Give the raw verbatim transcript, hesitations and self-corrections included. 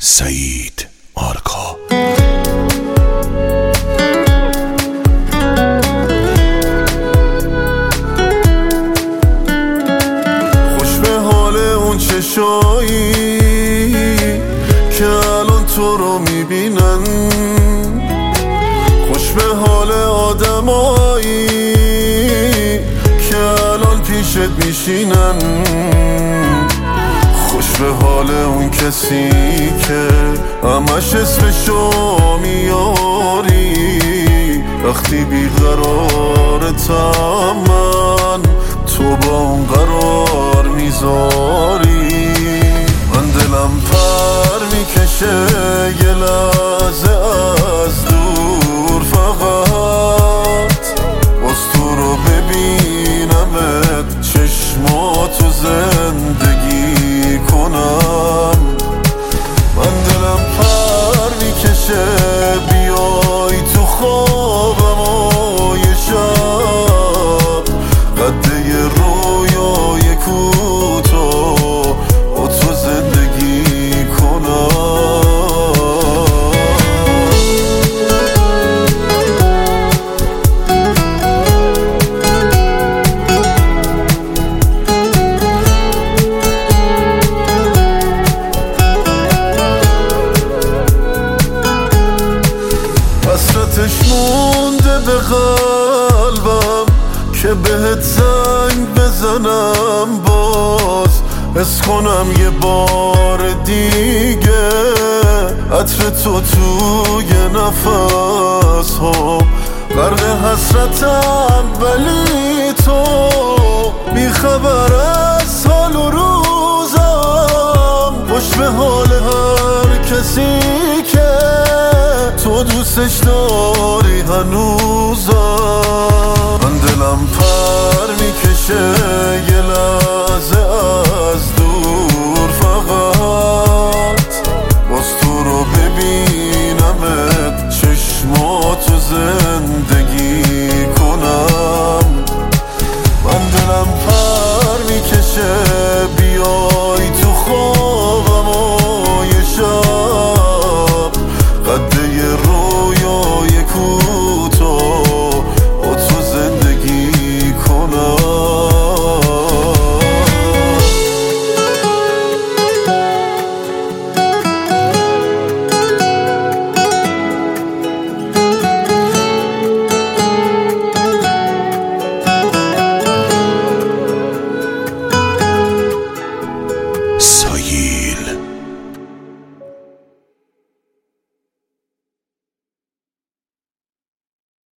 سعید آرکا. خوش به حال اون چشایی که الان تو رو میبینن، خوش به حال آدمایی که الان پیشت میشینن، خوش به حال اون کسی که همش اسمشو میاری وقتی بیقرارتم من تو با اون قرار میذاری. من دلم پر میکشه یه لحظه از دور، فقط باز تو رو ببینمت چشماتو زندگی کنم. من دلم پر میکشه بیای تو خوابم و یه شب قده یه رویای کوتاه با تو زندگی کنم. حسرتش مونده به قلبم که بهت زنگ بزنم، باز حس کنم یه بار دیگه عطر تو توی نفس ها. غرق حسرتم ولی تو بیخبر از حال و روزم، خوش به حال هر کسی که تو دوستش داری هنوزم. من دلم پر میکشه